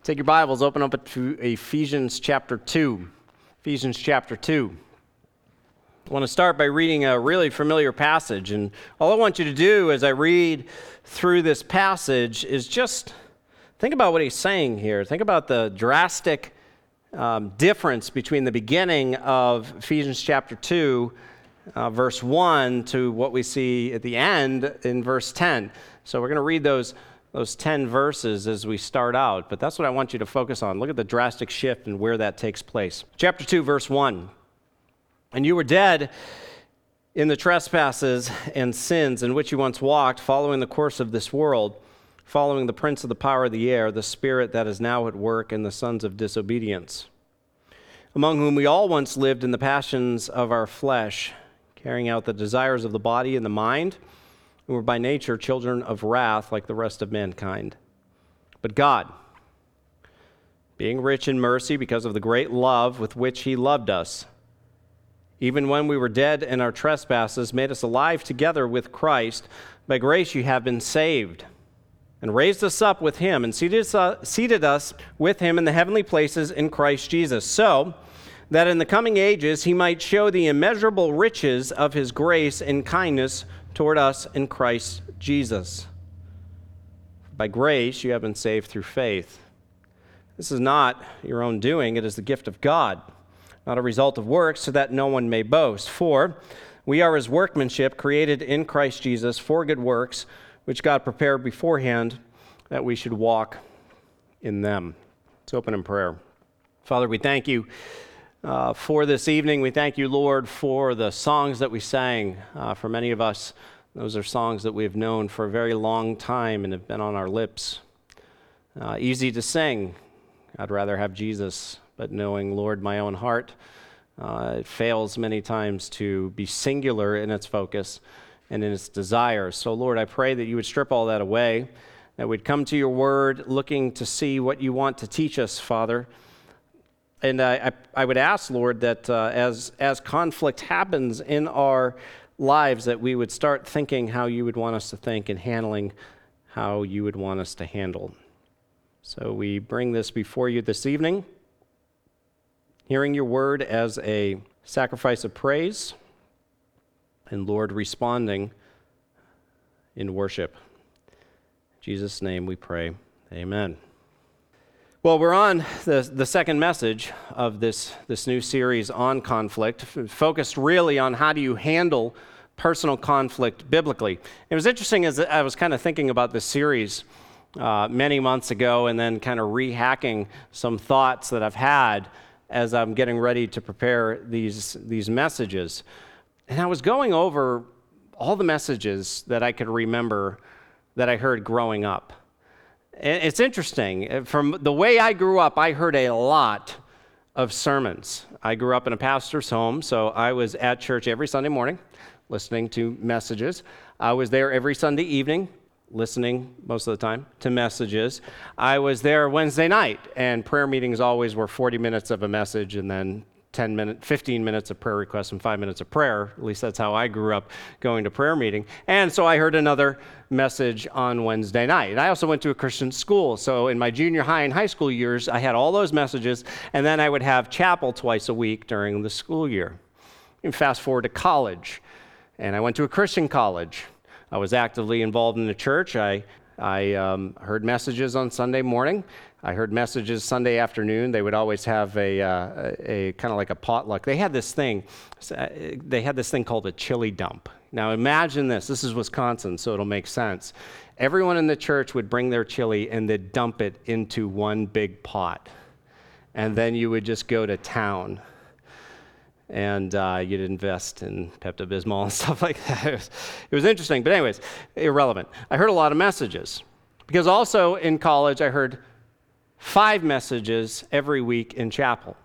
Take your Bibles, open up to Ephesians chapter 2. Ephesians chapter 2. I want to start by reading a really familiar passage, and all I want you to do as I read through this passage is just think about what he's saying here. Think about the drastic difference between the beginning of Ephesians chapter 2, verse 1, to what we see at the end in verse 10. So we're going to read those 10 verses as we start out, but that's what I want you to focus on. Look at the drastic shift and where that takes place. Chapter 2, verse 1. And you were dead in the trespasses and sins in which you once walked, following the course of this world, following the prince of the power of the air, the spirit that is now at work in the sons of disobedience, among whom we all once lived in the passions of our flesh, carrying out the desires of the body and the mind, and were by nature children of wrath like the rest of mankind. But God, being rich in mercy because of the great love with which he loved us, even when we were dead in our trespasses, made us alive together with Christ. By grace you have been saved, and raised us up with him, and seated us with him in the heavenly places in Christ Jesus, so that in the coming ages he might show the immeasurable riches of his grace and kindness toward us in Christ Jesus. By grace you have been saved through faith. This is not your own doing, it is the gift of God, not a result of works, so that no one may boast. For we are his workmanship, created in Christ Jesus for good works, which God prepared beforehand that we should walk in them. Let's open in prayer. Father, we thank you for this evening. We thank you, Lord, for the songs that we sang. For many of us, those are songs that we have known for a very long time and have been on our lips. Easy to sing. I'd rather have Jesus. But knowing, Lord, my own heart, it fails many times to be singular in its focus and in its desires. So, Lord, I pray that you would strip all that away, that we'd come to your word looking to see what you want to teach us, Father. And I would ask, Lord, that as conflict happens in our lives, that we would start thinking how you would want us to think and handling how you would want us to handle. So we bring this before you this evening, hearing your word as a sacrifice of praise, and Lord, responding in worship. In Jesus' name we pray, amen. Well, we're on the second message of this new series on conflict, focused really on how do you handle personal conflict biblically. It was interesting as I was kind of thinking about this series many months ago and then kind of rehacking some thoughts that I've had as I'm getting ready to prepare these messages. And I was going over all the messages that I could remember that I heard growing up. And it's interesting. From the way I grew up, I heard a lot of sermons. I grew up in a pastor's home, so I was at church every Sunday morning listening to messages. I was there every Sunday evening listening most of the time to messages. I was there Wednesday night, and prayer meetings always were 40 minutes of a message and then 15 minutes of prayer requests and 5 minutes of prayer. At least that's how I grew up going to prayer meeting. And so I heard another message on Wednesday night. And I also went to a Christian school. So in my junior high and high school years, I had all those messages, and then I would have chapel twice a week during the school year. And fast forward to college, and I went to a Christian college. I was actively involved in the church. I heard messages on Sunday morning. I heard messages Sunday afternoon. They would always have a kind of like a potluck. They had this thing called a chili dump. Now imagine this. This is Wisconsin, so it'll make sense. Everyone in the church would bring their chili and they'd dump it into one big pot. And then you would just go to town. And you'd invest in Pepto-Bismol and stuff like that. It was interesting, but anyways, irrelevant. I heard a lot of messages. Because also in college, I heard 5 messages every week in chapel.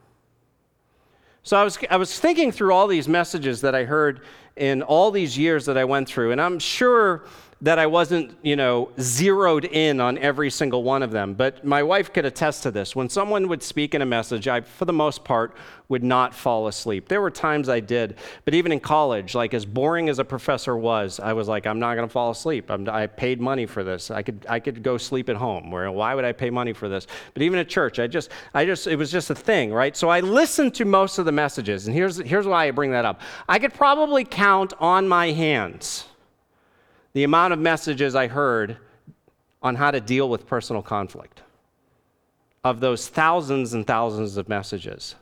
So I was thinking through all these messages that I heard in all these years that I went through, and I'm sure that I wasn't, zeroed in on every single one of them. But my wife could attest to this. When someone would speak in a message, I, for the most part, would not fall asleep. There were times I did, but even in college, like as boring as a professor was, I was like, I'm not going to fall asleep. I paid money for this. I could go sleep at home. Why would I pay money for this? But even at church, it was just a thing, right? So I listened to most of the messages, and here's why I bring that up. I could probably count on my hands the amount of messages I heard on how to deal with personal conflict. Of those thousands and thousands of messages,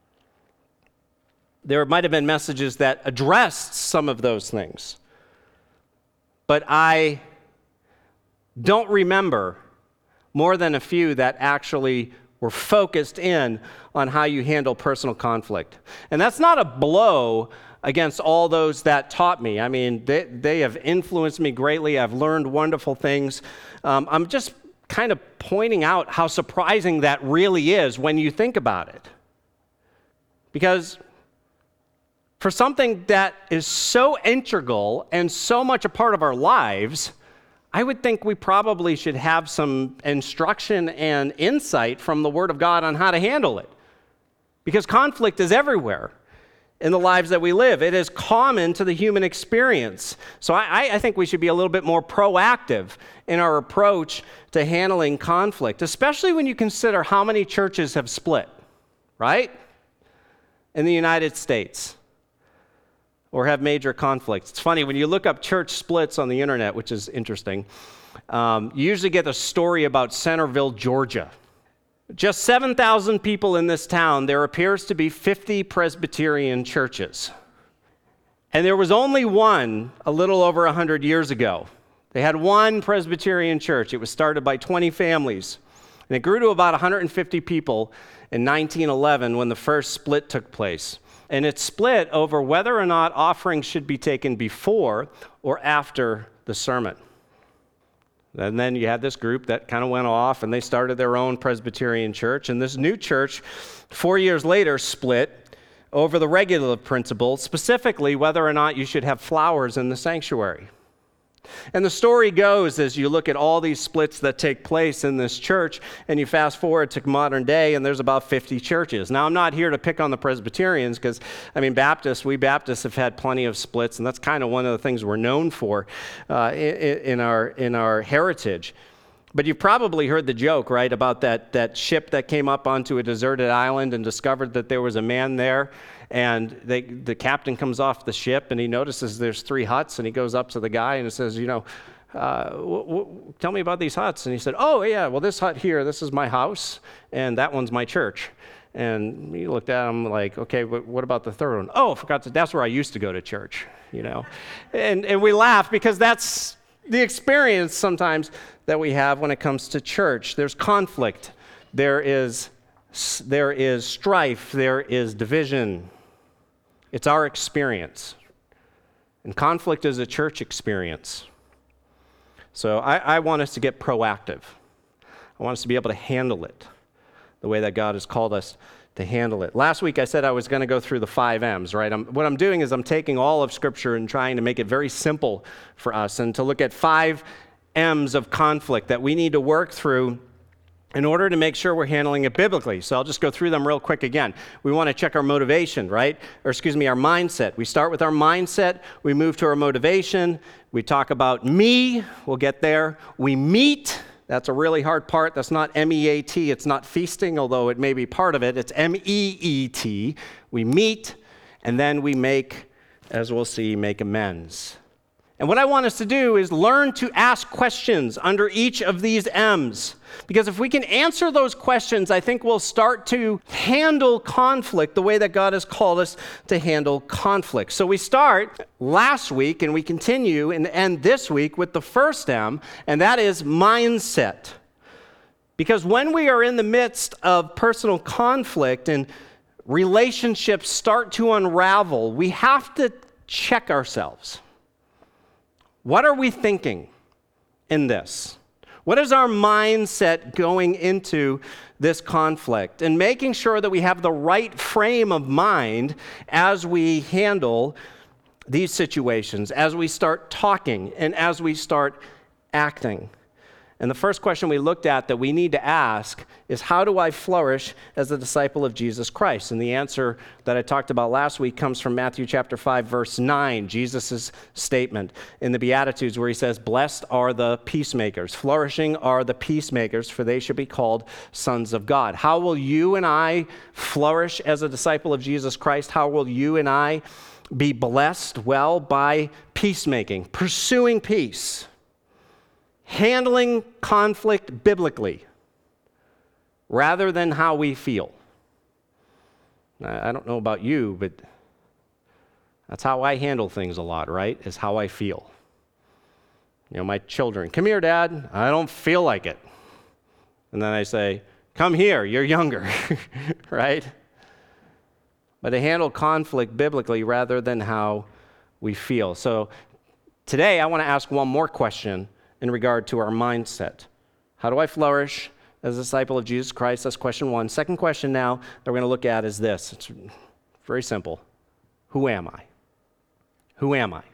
there might have been messages that addressed some of those things, but I don't remember more than a few that actually were focused in on how you handle personal conflict. And that's not a blow against all those that taught me. I mean, they have influenced me greatly. I've learned wonderful things. I'm just kind of pointing out how surprising that really is when you think about it. Because for something that is so integral and so much a part of our lives, I would think we probably should have some instruction and insight from the Word of God on how to handle it. Because conflict is everywhere in the lives that we live. It is common to the human experience. So I think we should be a little bit more proactive in our approach to handling conflict, especially when you consider how many churches have split, right? In the United States, or have major conflicts. It's funny, when you look up church splits on the internet, which is interesting, you usually get a story about Centerville, Georgia. Just 7,000 people in this town, there appears to be 50 Presbyterian churches. And there was only one a little over 100 years ago. They had one Presbyterian church. It was started by 20 families. And it grew to about 150 people in 1911 when the first split took place. And it split over whether or not offerings should be taken before or after the sermon. And then you had this group that kind of went off and they started their own Presbyterian church. And this new church, 4 years later, split over the regulative principle, specifically whether or not you should have flowers in the sanctuary. And the story goes, as you look at all these splits that take place in this church, and you fast forward to modern day, and there's about 50 churches. Now, I'm not here to pick on the Presbyterians, because, we Baptists have had plenty of splits, and that's kind of one of the things we're known for in our heritage. But you've probably heard the joke, right, about that ship that came up onto a deserted island and discovered that there was a man there. And the captain comes off the ship, and he notices there's 3 huts, and he goes up to the guy and says, tell me about these huts. And he said, oh, yeah, well, this hut here, this is my house, and that one's my church. And he looked at him like, okay, but what about the third one? Oh, that's where I used to go to church, And we laugh because that's the experience sometimes that we have when it comes to church. There's conflict. There is strife. There is division. It's our experience. And conflict is a church experience. So I want us to get proactive. I want us to be able to handle it the way that God has called us to handle it. Last week I said I was going to go through the 5 M's, right? What I'm doing is I'm taking all of Scripture and trying to make it very simple for us and to look at 5 M's of conflict that we need to work through in order to make sure we're handling it biblically. So I'll just go through them real quick again. We want to check our motivation, right? Our mindset. We start with our mindset. We move to our motivation. We talk about me. We'll get there. We meet. That's a really hard part. That's not M-E-A-T. It's not feasting, although it may be part of it. It's M-E-E-T. We meet, and then we make, as we'll see, make amends. And what I want us to do is learn to ask questions under each of these M's. Because if we can answer those questions, I think we'll start to handle conflict the way that God has called us to handle conflict. So we start last week and we continue and end this week with the first M, and that is mindset. Because when we are in the midst of personal conflict and relationships start to unravel, we have to check ourselves. What are we thinking in this? What is our mindset going into this conflict? And making sure that we have the right frame of mind as we handle these situations, as we start talking and as we start acting. And the first question we looked at that we need to ask is, how do I flourish as a disciple of Jesus Christ? And the answer that I talked about last week comes from Matthew chapter 5, verse 9, Jesus' statement in the Beatitudes where he says, "Blessed are the peacemakers, flourishing are the peacemakers, for they should be called sons of God." How will you and I flourish as a disciple of Jesus Christ? How will you and I be blessed? Well, by peacemaking, pursuing peace, handling conflict biblically rather than how we feel. I don't know about you, but that's how I handle things a lot, right? Is how I feel. You know, my children, "Come here, Dad." "I don't feel like it." And then I say, "Come here, you're younger," right? But to handle conflict biblically rather than how we feel. So today I want to ask one more question in regard to our mindset. How do I flourish as a disciple of Jesus Christ? That's question one. Second question now that we're going to look at is this. It's very simple. Who am I? Who am I?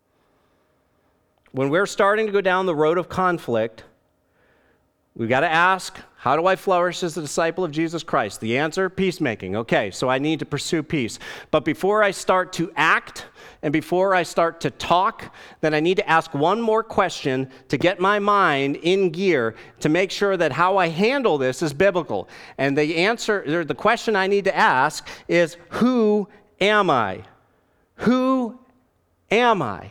When we're starting to go down the road of conflict, we've got to ask, how do I flourish as a disciple of Jesus Christ? The answer, peacemaking. Okay, so I need to pursue peace. But before I start to act and before I start to talk, then I need to ask one more question to get my mind in gear to make sure that how I handle this is biblical. And the answer, or the question I need to ask is, who am I? Who am I?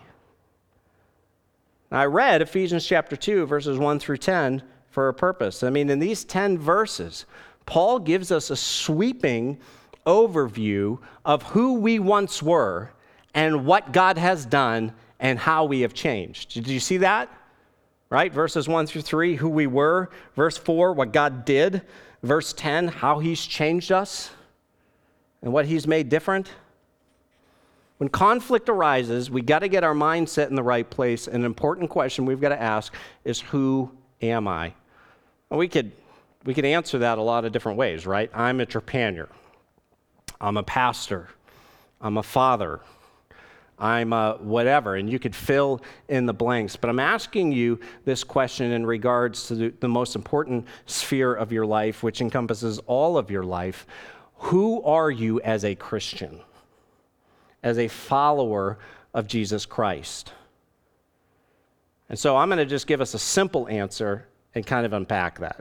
I read Ephesians chapter 2, verses 1 through 10 for a purpose. I mean, in these 10 verses, Paul gives us a sweeping overview of who we once were and what God has done and how we have changed. Did you see that? Right? Verses 1 through 3, who we were. Verse 4, what God did. Verse 10, how he's changed us and what he's made different. When conflict arises, we got to get our mindset in the right place. An important question we've got to ask is, who am I? And we could answer that a lot of different ways, right? I'm a trepanier. I'm a pastor. I'm a father. I'm a whatever. And you could fill in the blanks. But I'm asking you this question in regards to the most important sphere of your life, which encompasses all of your life. Who are you as a Christian? As a follower of Jesus Christ? And so I'm going to just give us a simple answer and kind of unpack that.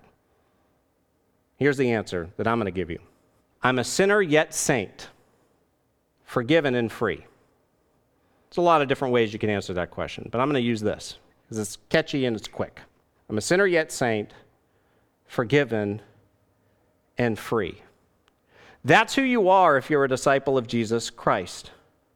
Here's the answer that I'm going to give you. I'm a sinner yet saint, forgiven and free. There's a lot of different ways you can answer that question, but I'm going to use this because it's catchy and it's quick. I'm a sinner yet saint, forgiven and free. That's who you are if you're a disciple of Jesus Christ.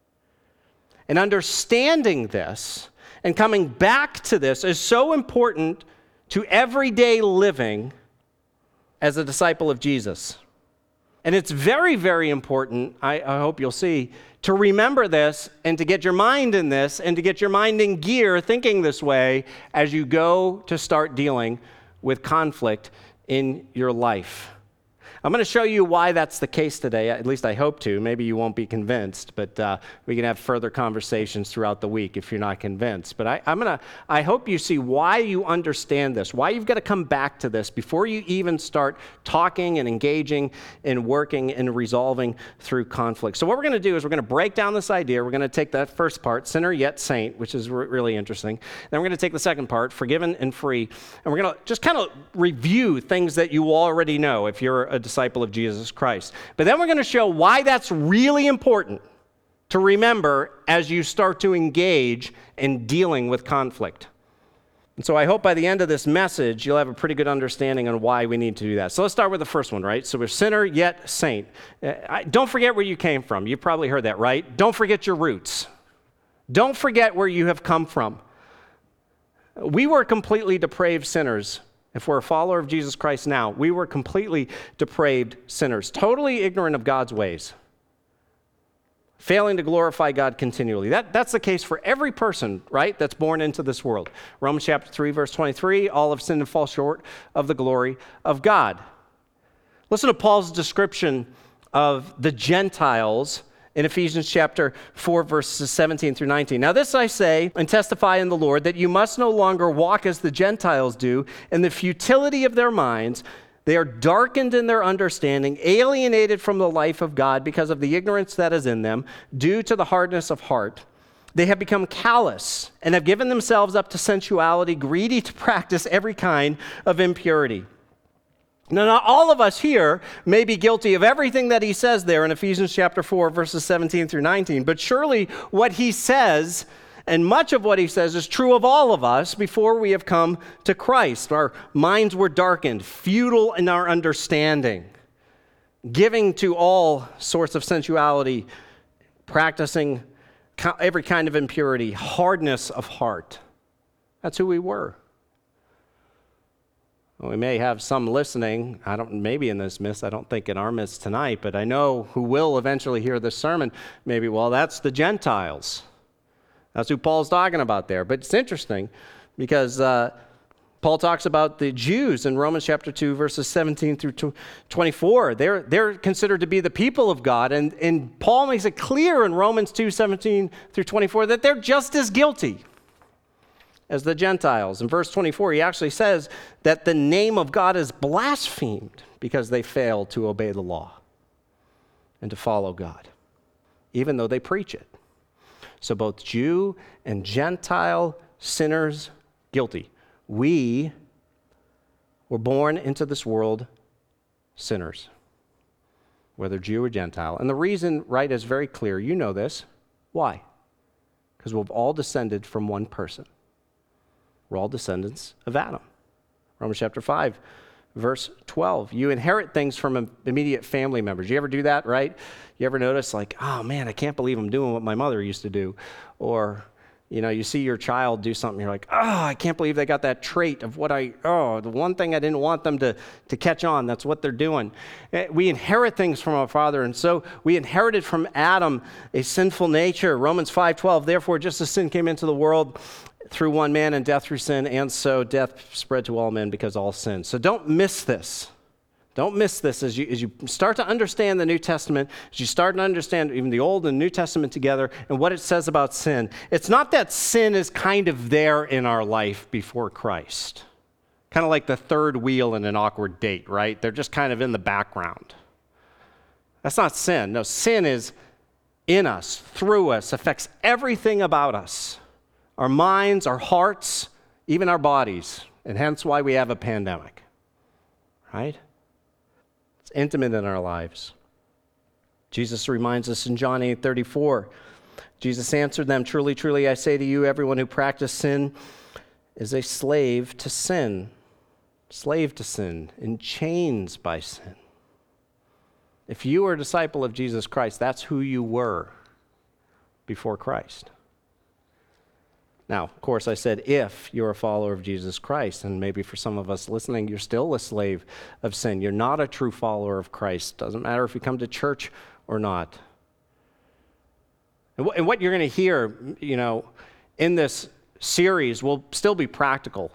And understanding this and coming back to this is so important to everyday living as a disciple of Jesus. And it's very, very important, I hope you'll see, to remember this and to get your mind in this and to get your mind in gear thinking this way as you go to start dealing with conflict in your life. I'm going to show you why that's the case today. At least I hope to. Maybe you won't be convinced, but we can have further conversations throughout the week if you're not convinced. But I hope you see why you understand this, why you've got to come back to this before you even start talking and engaging and working and resolving through conflict. So what we're going to do is we're going to break down this idea. We're going to take that first part, sinner yet saint, which is really interesting. Then we're going to take the second part, forgiven and free, and we're going to just kind of review things that you already know if you're a disciple of Jesus Christ. But then we're going to show why that's really important to remember as you start to engage in dealing with conflict. And so I hope by the end of this message, you'll have a pretty good understanding on why we need to do that. So let's start with the first one, right? So we're sinner yet saint. Don't forget where you came from. You've probably heard that, right? Don't forget your roots. Don't forget where you have come from. We were completely depraved sinners. If we're a follower of Jesus Christ now, we were completely depraved sinners, totally ignorant of God's ways, failing to glorify God continually. That's the case for every person, right, that's born into this world. Romans chapter 3, verse 23, all have sinned and fall short of the glory of God. Listen to Paul's description of the Gentiles in Ephesians chapter 4, verses 17 through 19. Now this I say and testify in the Lord, that you must no longer walk as the Gentiles do in the futility of their minds. They are darkened in their understanding, alienated from the life of God because of the ignorance that is in them, due to the hardness of heart. They have become callous and have given themselves up to sensuality, greedy to practice every kind of impurity. Now, not all of us here may be guilty of everything that he says there in Ephesians chapter 4, verses 17 through 19, but surely what he says, and much of what he says, is true of all of us before we have come to Christ. Our minds were darkened, futile in our understanding, giving to all sorts of sensuality, practicing every kind of impurity, hardness of heart. That's who we were. Well, we may have some listening, maybe in this midst, I don't think in our midst tonight, but I know who will eventually hear this sermon, maybe, well, that's the Gentiles. That's who Paul's talking about there. But it's interesting because Paul talks about the Jews in Romans chapter 2, verses 17 through 24. They're considered to be the people of God, and Paul makes it clear in Romans 2, 17 through 24 that they're just as guilty as the Gentiles. In verse 24, he actually says that the name of God is blasphemed because they failed to obey the law and to follow God, even though they preach it. So both Jew and Gentile sinners guilty. We were born into this world sinners, whether Jew or Gentile. And the reason, right, is very clear. You know this. Why? Because we've all descended from one person. We're all descendants of Adam. Romans chapter 5, verse 12. You inherit things from immediate family members. You ever do that, right? You ever notice, like, oh man, I can't believe I'm doing what my mother used to do. Or, you see your child do something, you're like, oh, I can't believe they got that trait of the one thing I didn't want them to catch on, that's what they're doing. We inherit things from our father, and so we inherited from Adam a sinful nature. Romans 5:12, therefore, just as sin came into the world through one man and death through sin, and so death spread to all men because all sin. So don't miss this. Don't miss this as you start to understand the New Testament, as you start to understand even the Old and New Testament together and what it says about sin. It's not that sin is kind of there in our life before Christ. Kind of like the third wheel in an awkward date, right? They're just kind of in the background. That's not sin. No, sin is in us, through us, affects everything about us. Our minds, our hearts, even our bodies, and hence why we have a pandemic, right? It's intimate in our lives. Jesus reminds us in John 8:34, Jesus answered them, truly, truly, I say to you, everyone who practices sin is a slave to sin, in chains by sin. If you are a disciple of Jesus Christ, that's who you were before Christ. Now, of course, I said if you're a follower of Jesus Christ, and maybe for some of us listening, you're still a slave of sin. You're not a true follower of Christ. Doesn't matter if you come to church or not. And what you're going to hear, in this series will still be practical.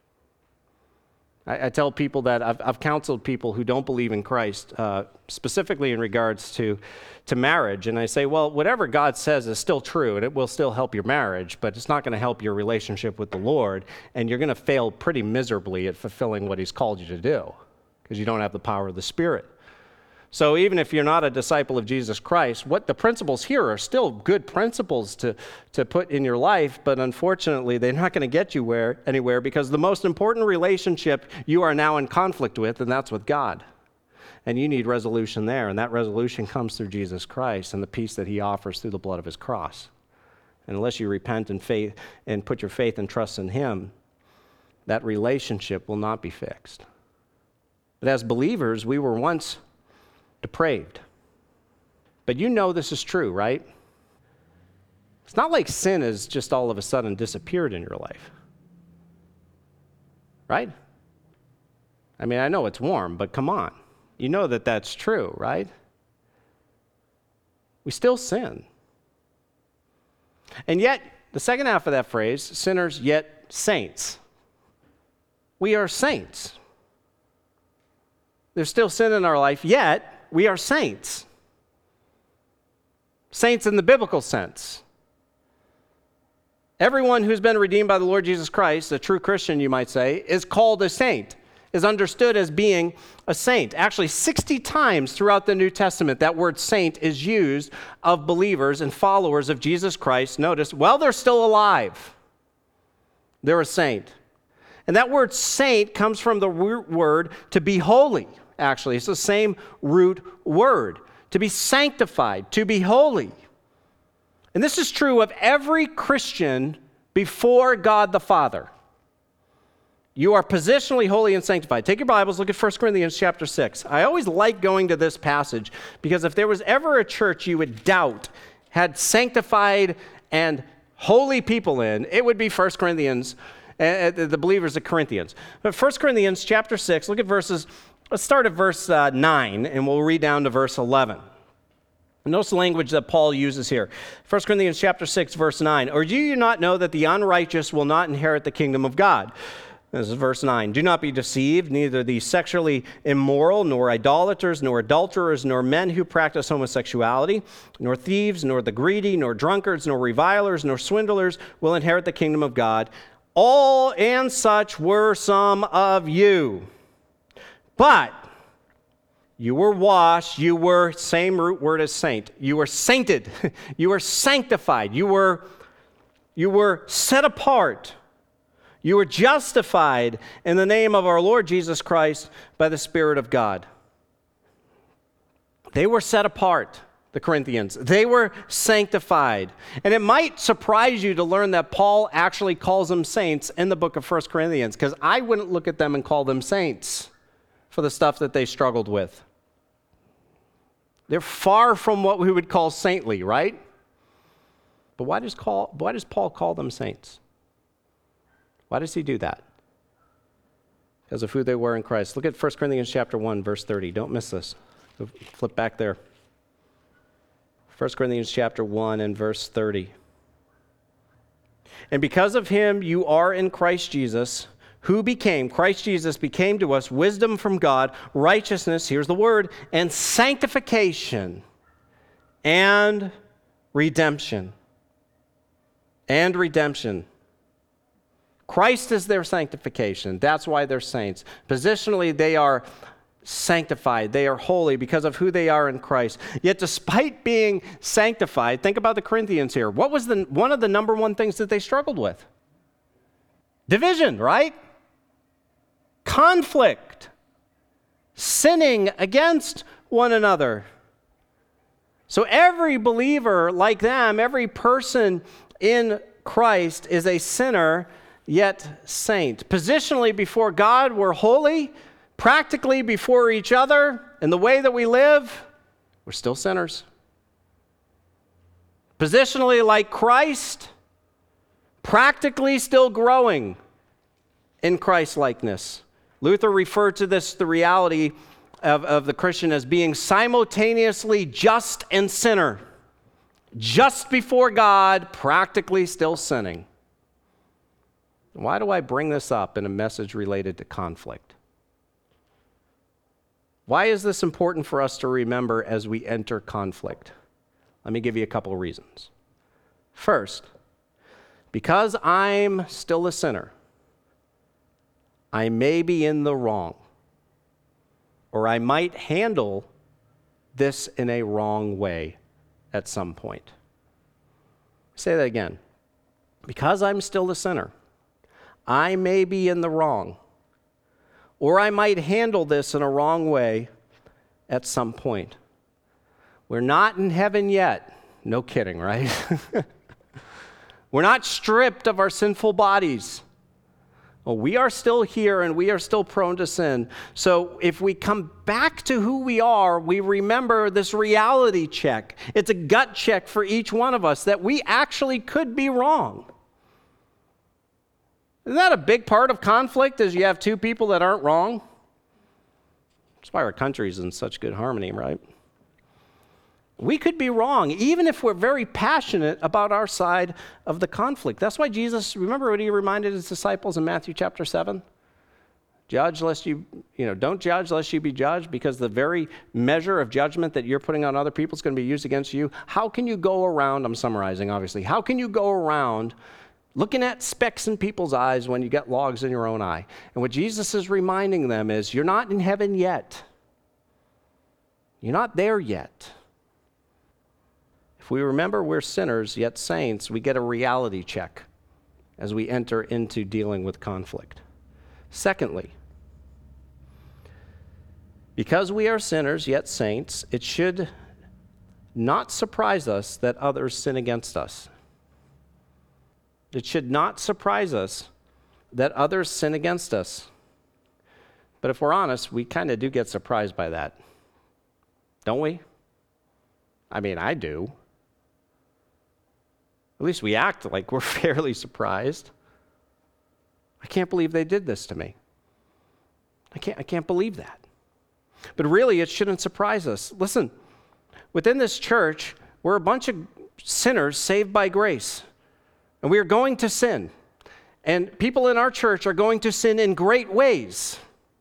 I tell people that I've counseled people who don't believe in Christ, specifically in regards to marriage. And I say, well, whatever God says is still true, and it will still help your marriage, but it's not going to help your relationship with the Lord, and you're going to fail pretty miserably at fulfilling what he's called you to do, because you don't have the power of the Spirit. So even if you're not a disciple of Jesus Christ, what the principles here are still good principles to put in your life, but unfortunately, they're not going to get you anywhere, because the most important relationship you are now in conflict with, and that's with God. And you need resolution there, and that resolution comes through Jesus Christ and the peace that he offers through the blood of his cross. And unless you repent in faith and put your faith and trust in him, that relationship will not be fixed. But as believers, we were once depraved. But this is true, right? It's not like sin has just all of a sudden disappeared in your life. Right? I mean, I know it's warm, but come on. You know that that's true, right? We still sin. And yet, the second half of that phrase, sinners yet saints. We are saints. There's still sin in our life, yet we are saints. Saints in the biblical sense. Everyone who's been redeemed by the Lord Jesus Christ, a true Christian, you might say, is called a saint, is understood as being a saint. Actually, 60 times throughout the New Testament, that word saint is used of believers and followers of Jesus Christ. Notice, while they're still alive, they're a saint. And that word saint comes from the root word to be holy, actually. It's the same root word, to be sanctified, to be holy. And this is true of every Christian before God the Father. You are positionally holy and sanctified. Take your Bibles, look at 1 Corinthians chapter 6. I always like going to this passage because if there was ever a church you would doubt had sanctified and holy people in, it would be 1 Corinthians, the believers of Corinthians. But 1 Corinthians chapter 6, look at let's start at verse 9, and we'll read down to verse 11. Notice the language that Paul uses here. 1 Corinthians chapter 6, verse 9. Or do you not know that the unrighteous will not inherit the kingdom of God? This is verse 9. Do not be deceived, neither the sexually immoral, nor idolaters, nor adulterers, nor men who practice homosexuality, nor thieves, nor the greedy, nor drunkards, nor revilers, nor swindlers will inherit the kingdom of God. All and such were some of you. But you were washed, you were, same root word as saint, you were sainted, you were sanctified, you were set apart. You were justified in the name of our Lord Jesus Christ by the Spirit of God. They were set apart, the Corinthians. They were sanctified. And it might surprise you to learn that Paul actually calls them saints in the book of 1 Corinthians, because I wouldn't look at them and call them saints for the stuff that they struggled with. They're far from what we would call saintly, right? But why does Paul call them saints? Why does he do that? Because of who they were in Christ. Look at 1 Corinthians chapter 1, verse 30. Don't miss this. Flip back there. 1 Corinthians chapter 1 and verse 30. And because of him you are in Christ Jesus, Christ Jesus became to us wisdom from God, righteousness, here's the word, and sanctification, and redemption. And redemption. Christ is their sanctification. That's why they're saints. Positionally, they are sanctified. They are holy because of who they are in Christ. Yet despite being sanctified, think about the Corinthians here. What was one of the number one things that they struggled with? Division, right? Conflict. Sinning against one another. So every believer like them, every person in Christ is a sinner, yet saint. Positionally before God, we're holy. Practically before each other, in the way that we live, we're still sinners. Positionally like Christ, practically still growing in Christ-likeness. Luther referred to this, the reality of the Christian, as being simultaneously just and sinner. Just before God, practically still sinning. Why do I bring this up in a message related to conflict? Why is this important for us to remember as we enter conflict? Let me give you a couple of reasons. First, because I'm still a sinner, I may be in the wrong, or I might handle this in a wrong way at some point. Say that again. Because I'm still a sinner, I may be in the wrong, or I might handle this in a wrong way at some point. We're not in heaven yet. No kidding, right? We're not stripped of our sinful bodies. Well, we are still here and we are still prone to sin. So if we come back to who we are, we remember this reality check. It's a gut check for each one of us that we actually could be wrong. Isn't that a big part of conflict, is you have two people that aren't wrong? That's why our country's in such good harmony, right? We could be wrong, even if we're very passionate about our side of the conflict. That's why Jesus, remember what he reminded his disciples in Matthew chapter 7? Judge lest don't judge lest you be judged, because the very measure of judgment that you're putting on other people is going to be used against you. How can you go around, I'm summarizing obviously, how can you go around looking at specks in people's eyes when you get logs in your own eye? And what Jesus is reminding them is, you're not in heaven yet. You're not there yet. If we remember we're sinners yet saints, we get a reality check as we enter into dealing with conflict. Secondly, because we are sinners yet saints, it should not surprise us that others sin against us. It should not surprise us that others sin against us. But if we're honest, we kind of do get surprised by that. Don't we? I mean, I do. At least we act like we're fairly surprised. I can't believe they did this to me. I can't believe that. But really, it shouldn't surprise us. Listen, within this church, we're a bunch of sinners saved by grace. And we are going to sin. And people in our church are going to sin in great ways.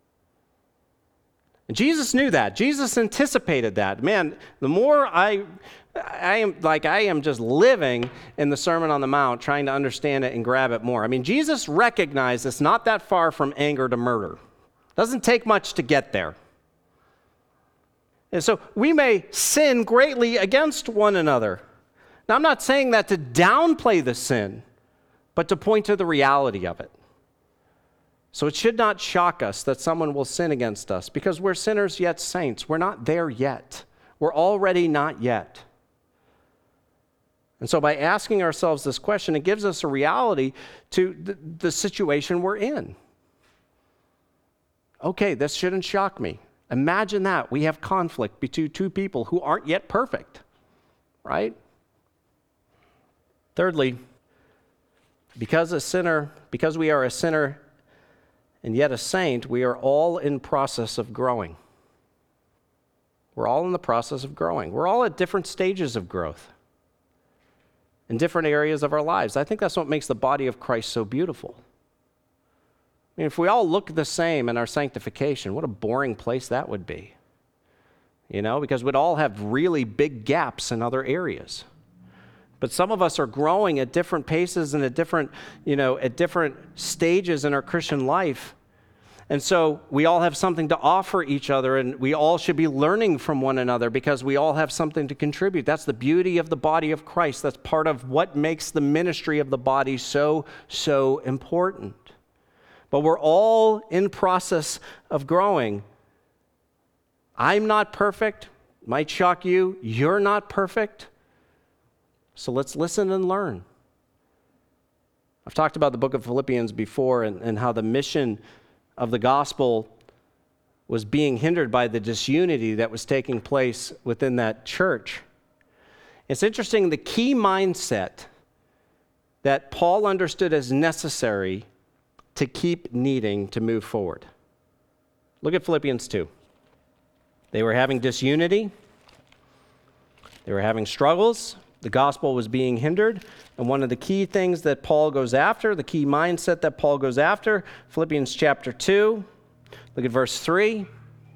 And Jesus knew that. Jesus anticipated that. Man, the more I am just living in the Sermon on the Mount, trying to understand it and grab it more. I mean, Jesus recognized it's not that far from anger to murder. Doesn't take much to get there. And so we may sin greatly against one another. Now, I'm not saying that to downplay the sin, but to point to the reality of it. So it should not shock us that someone will sin against us, because we're sinners yet saints. We're not there yet. We're already not yet. And so by asking ourselves this question, it gives us a reality to the situation we're in. Okay, this shouldn't shock me. Imagine that. We have conflict between two people who aren't yet perfect, right? Thirdly, because we are a sinner and yet a saint, we are all in process of growing. We're all in the process of growing. We're all at different stages of growth in different areas of our lives. I think that's what makes the body of Christ so beautiful. I mean, if we all look the same in our sanctification, what a boring place that would be. Because we'd all have really big gaps in other areas. But some of us are growing at different paces and at different stages in our Christian life. And so we all have something to offer each other, and we all should be learning from one another because we all have something to contribute. That's the beauty of the body of Christ. That's part of what makes the ministry of the body so, so important. But we're all in process of growing. I'm not perfect. Might shock you. You're not perfect. So let's listen and learn. I've talked about the book of Philippians before and how the mission of the gospel was being hindered by the disunity that was taking place within that church. It's interesting, the key mindset that Paul understood as necessary to keep needing to move forward. Look at Philippians 2. They were having disunity. They were having struggles. The gospel was being hindered. And one of the key things that Paul goes after, the key mindset that Paul goes after, Philippians chapter 2, look at verse 3.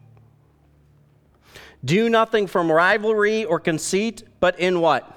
Do nothing from rivalry or conceit, but in what?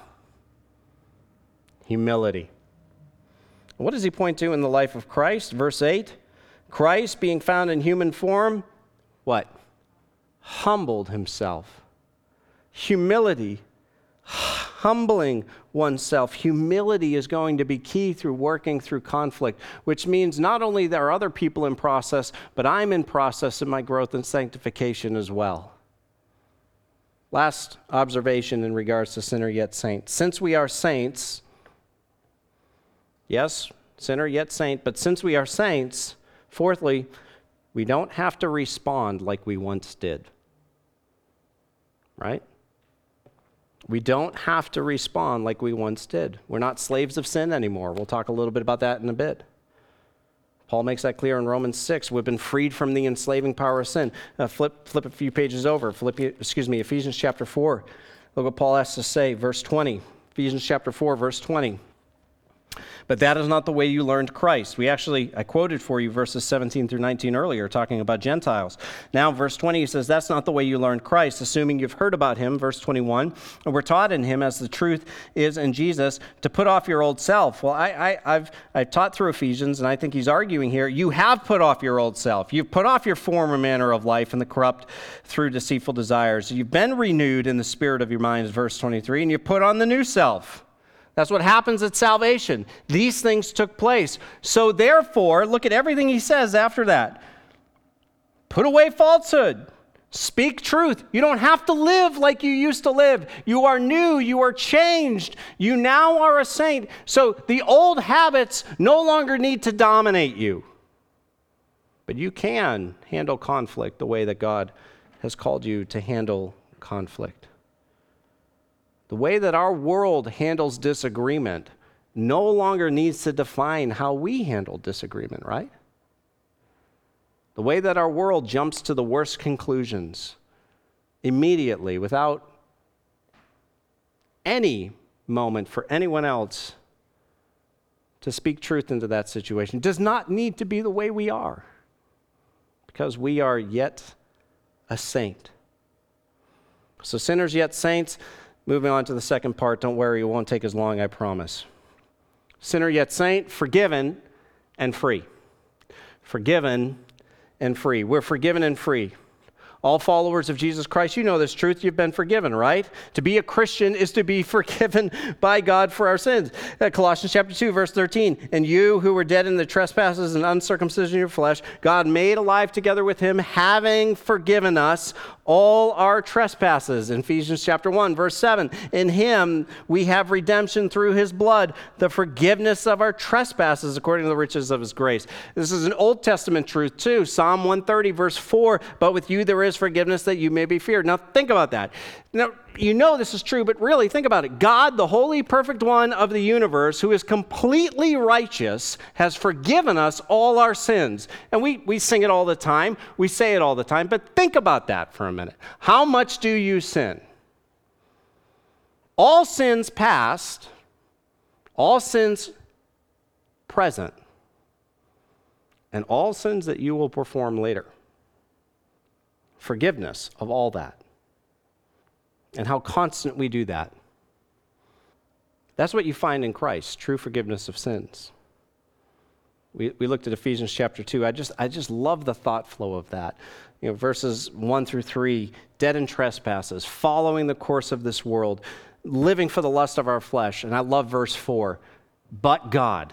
Humility. What does he point to in the life of Christ? Verse 8, Christ, being found in human form, what? Humbled himself. Humility. Humbling oneself. Humility is going to be key through working through conflict, which means not only there are other people in process, but I'm in process in my growth and sanctification as well. Last observation in regards to sinner yet saint. Since we are saints, yes, sinner yet saint, but since we are saints, fourthly, we don't have to respond like we once did. Right? We don't have to respond like we once did. We're not slaves of sin anymore. We'll talk a little bit about that in a bit. Paul makes that clear in Romans 6. We've been freed from the enslaving power of sin. Flip a few pages over. Ephesians chapter 4. Look what Paul has to say, verse 20. Ephesians chapter 4, verse 20. But that is not the way you learned Christ. I quoted for you verses 17 through 19 earlier, talking about Gentiles. Now, verse 20, he says, that's not the way you learned Christ, assuming you've heard about him. Verse 21, and we're taught in him, as the truth is in Jesus, to put off your old self. Well, I've taught through Ephesians, and I think he's arguing here, you have put off your old self. You've put off your former manner of life and the corrupt through deceitful desires. You've been renewed in the spirit of your minds, verse 23, and you put on the new self. That's what happens at salvation. These things took place. So therefore, look at everything he says after that. Put away falsehood. Speak truth. You don't have to live like you used to live. You are new. You are changed. You now are a saint. So the old habits no longer need to dominate you. But you can handle conflict the way that God has called you to handle conflict. The way that our world handles disagreement no longer needs to define how we handle disagreement, right? The way that our world jumps to the worst conclusions immediately without any moment for anyone else to speak truth into that situation does not need to be the way we are, because we are yet a saint. So sinners yet saints. Moving on to the second part, don't worry, it won't take as long, I promise. Sinner yet saint, forgiven and free. Forgiven and free. We're forgiven and free. All followers of Jesus Christ, you know this truth, you've been forgiven, right? To be a Christian is to be forgiven by God for our sins. Colossians chapter 2, verse 13, and you who were dead in the trespasses and uncircumcision of your flesh, God made alive together with him, having forgiven us all our trespasses. In Ephesians chapter 1, verse 7, in him we have redemption through his blood, the forgiveness of our trespasses according to the riches of his grace. This is an Old Testament truth too. Psalm 130, verse 4, but with you there is forgiveness that you may be feared. Now think about that. Now, you know this is true, but really think about it. God, the holy, perfect one of the universe, who is completely righteous, has forgiven us all our sins. And we sing it all the time. We say it all the time. But think about that for a minute. How much do you sin? All sins past, all sins present, and all sins that you will perform later. Forgiveness of all that. And how constant we do that. That's what you find in Christ, true forgiveness of sins. We looked at Ephesians chapter 2. I just love the thought flow of that. You know, verses 1 through 3, dead in trespasses, following the course of this world, living for the lust of our flesh. And I love verse 4, but God,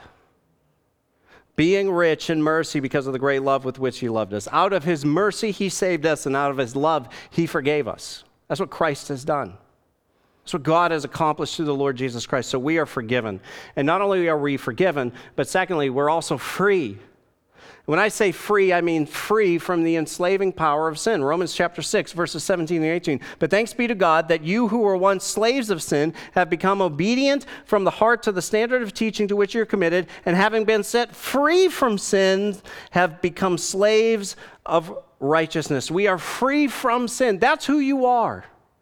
being rich in mercy because of the great love with which he loved us. Out of his mercy he saved us, and out of his love he forgave us. That's what Christ has done. That's what God has accomplished through the Lord Jesus Christ. So we are forgiven. And not only are we forgiven, but secondly, we're also free. When I say free, I mean free from the enslaving power of sin. Romans chapter 6, verses 17 and 18. But thanks be to God that you who were once slaves of sin have become obedient from the heart to the standard of teaching to which you're committed, and having been set free from sin, have become slaves of righteousness. We are free from sin. That's who you are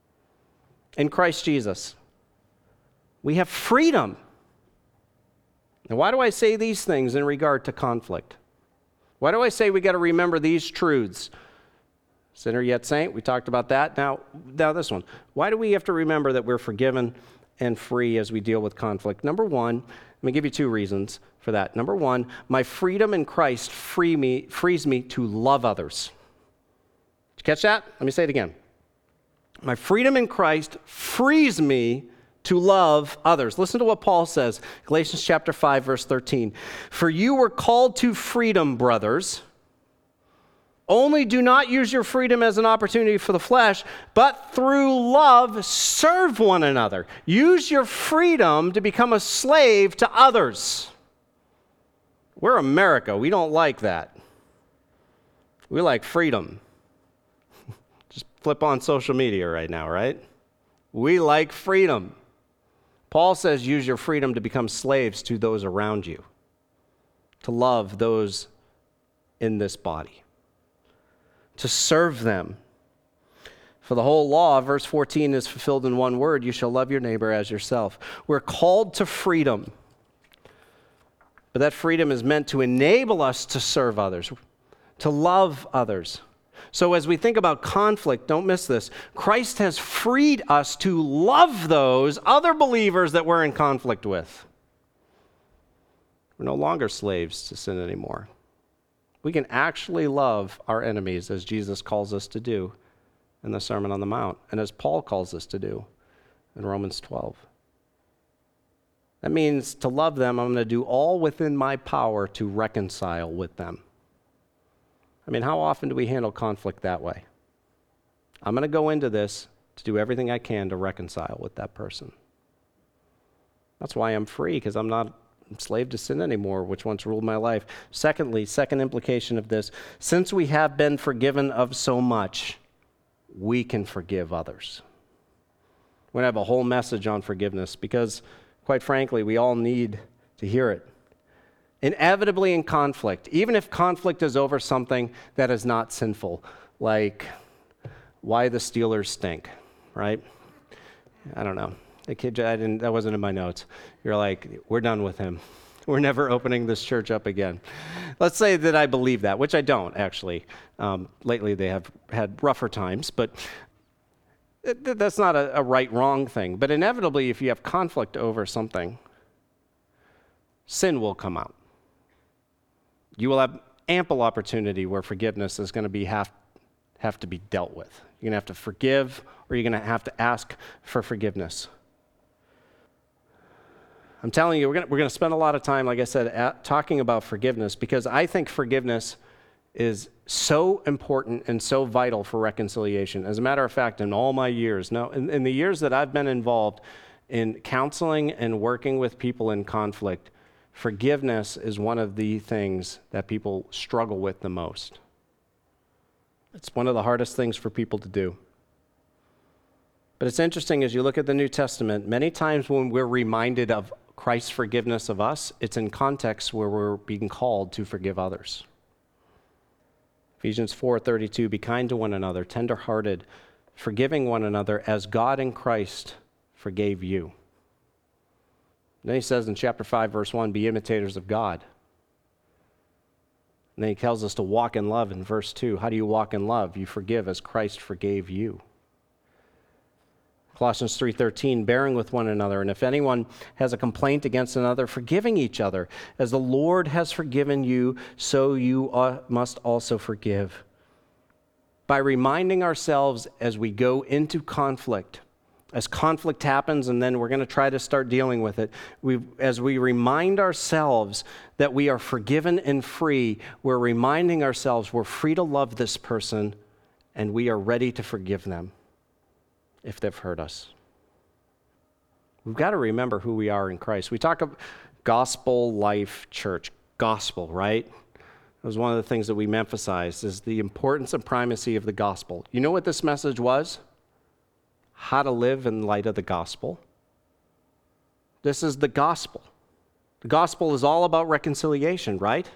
in Christ Jesus. We have freedom. Now, why do I say these things in regard to conflict? Why do I say we got to remember these truths? Sinner yet saint, we talked about that. Now this one. Why do we have to remember that we're forgiven and free as we deal with conflict? Number one, let me give you two reasons for that. Number one, my freedom in Christ frees me to love others. Did you catch that? Let me say it again. My freedom in Christ frees me to love others. Listen to what Paul says, Galatians chapter 5, verse 13. For you were called to freedom, brothers. Only do not use your freedom as an opportunity for the flesh, but through love serve one another. Use your freedom to become a slave to others. We're America. We don't like that. We like freedom. Just flip on social media right now, right? We like freedom. Paul says use your freedom to become slaves to those around you, to love those in this body, to serve them. For the whole law, verse 14, is fulfilled in one word: you shall love your neighbor as yourself. We're called to freedom. but that freedom is meant to enable us to serve others, to love others. So as we think about conflict, don't miss this. Christ has freed us to love those other believers that we're in conflict with. We're no longer slaves to sin anymore. We can actually love our enemies as Jesus calls us to do in the Sermon on the Mount, and as Paul calls us to do in Romans 12. That means to love them, I'm going to do all within my power to reconcile with them. I mean, how often do we handle conflict that way? I'm going to go into this to do everything I can to reconcile with that person. That's why I'm free, because I'm not enslaved to sin anymore, which once ruled my life. Secondly, second implication of this, since we have been forgiven of so much, we can forgive others. We're going to have a whole message on forgiveness because, quite frankly, we all need to hear it. Inevitably in conflict, even if conflict is over something that is not sinful, like why the Steelers stink, right? I don't know. The kid, that wasn't in my notes. You're like, we're done with him. We're never opening this church up again. Let's say that I believe that, which I don't, actually. Lately they have had rougher times, but that's not a right-wrong thing. But inevitably, if you have conflict over something, sin will come out. You will have ample opportunity where forgiveness is going to have to be dealt with. You're going to have to forgive, or you're going to have to ask for forgiveness. I'm telling you, we're going to spend a lot of time, like I said, talking about forgiveness, because I think forgiveness is so important and so vital for reconciliation. As a matter of fact, in all my years, in the years that I've been involved in counseling and working with people in conflict, forgiveness is one of the things that people struggle with the most. It's one of the hardest things for people to do. But it's interesting, as you look at the New Testament, many times when we're reminded of Christ's forgiveness of us, it's in contexts where we're being called to forgive others. Ephesians 4:32, be kind to one another, tender-hearted, forgiving one another as God in Christ forgave you. Then he says in chapter 5, verse 1, be imitators of God. And then he tells us to walk in love in verse 2. How do you walk in love? You forgive as Christ forgave you. Colossians 3:13, bearing with one another, and if anyone has a complaint against another, forgiving each other. As the Lord has forgiven you, so you must also forgive. By reminding ourselves as we go into conflict, as conflict happens, and then we're going to try to start dealing with it, as we remind ourselves that we are forgiven and free, we're reminding ourselves we're free to love this person, and we are ready to forgive them if they've hurt us. We've got to remember who we are in Christ. We talk about gospel life church. Gospel, right? It was one of the things that we emphasized, is the importance and primacy of the gospel. You know what this message was? How to live in light of the gospel. This is the gospel. The gospel is all about reconciliation, right?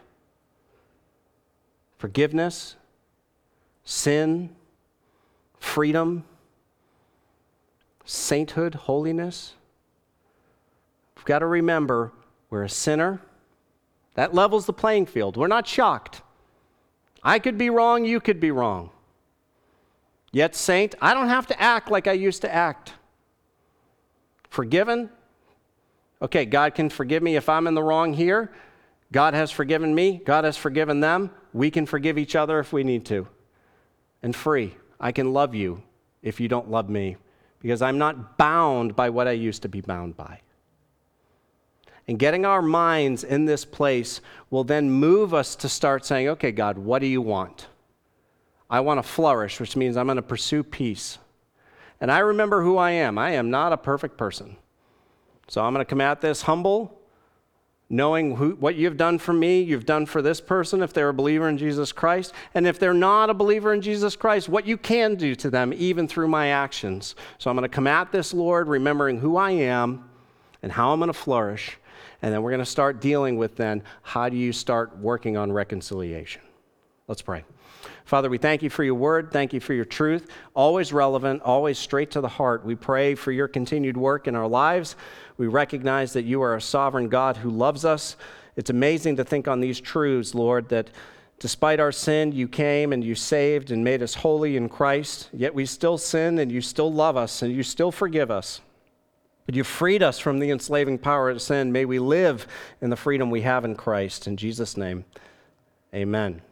Forgiveness, sin, freedom, sainthood, holiness. We've got to remember we're a sinner. That levels the playing field. We're not shocked. I could be wrong, you could be wrong. Yet, saint, I don't have to act like I used to act. Forgiven? Okay, God can forgive me if I'm in the wrong here. God has forgiven me. God has forgiven them. We can forgive each other if we need to. And free. I can love you if you don't love me, because I'm not bound by what I used to be bound by. And getting our minds in this place will then move us to start saying, okay, God, what do you want? I want to flourish, which means I'm going to pursue peace. And I remember who I am. I am not a perfect person. So I'm going to come at this humble, knowing what you've done for me, you've done for this person if they're a believer in Jesus Christ. And if they're not a believer in Jesus Christ, what you can do to them even through my actions. So I'm going to come at this, Lord, remembering who I am and how I'm going to flourish. And then we're going to start dealing with then, how do you start working on reconciliation? Let's pray. Father, we thank you for your word. Thank you for your truth. Always relevant, always straight to the heart. We pray for your continued work in our lives. We recognize that you are a sovereign God who loves us. It's amazing to think on these truths, Lord, that despite our sin, you came and you saved and made us holy in Christ, yet we still sin and you still love us and you still forgive us. But you freed us from the enslaving power of sin. May we live in the freedom we have in Christ. In Jesus' name, amen.